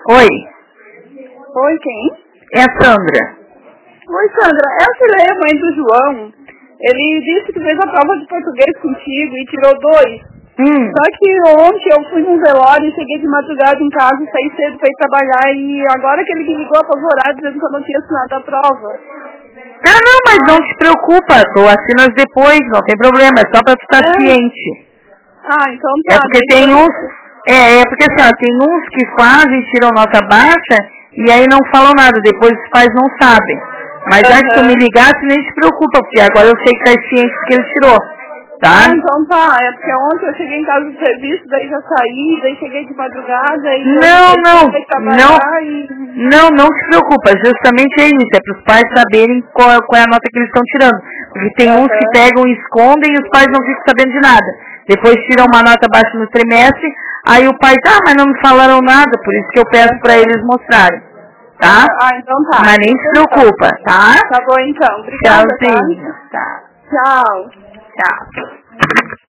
Oi. Oi, quem? É a Sandra. Oi, Sandra. É a filha, mãe do João. Ele disse que fez a prova de português contigo e tirou 2. Só que ontem eu fui num velório e cheguei de madrugada em casa, saí cedo pra ir trabalhar e agora que ele me ligou apavorado dizendo que eu não tinha assinado a prova. Ah, não, mas não te preocupa, tu assinas depois, não tem problema, é só pra tu estar ciente. Ah, então tá. É porque tem uns, porque assim, ó, tem uns que fazem, tiram nota baixa e aí não falam nada, depois os pais não sabem. Mas já que tu me ligasse, nem te preocupa, porque agora eu sei que tá ciente que ele tirou, tá? Ah, então tá, é porque ontem eu cheguei em casa do serviço, daí já saí, daí cheguei de madrugada e não te preocupa, justamente é isso, é para os pais saberem qual é a nota que eles estão tirando. Porque tem uns que pegam e escondem e os pais não ficam sabendo de nada. Depois tiram uma nota baixa no trimestre, aí o pai, mas não me falaram nada, por isso que eu peço para eles mostrarem, tá? Ah, então tá. Mas nem se preocupa, tá? Tá bom então, obrigada, Tchauzinho, tá? Tchau. Tchau.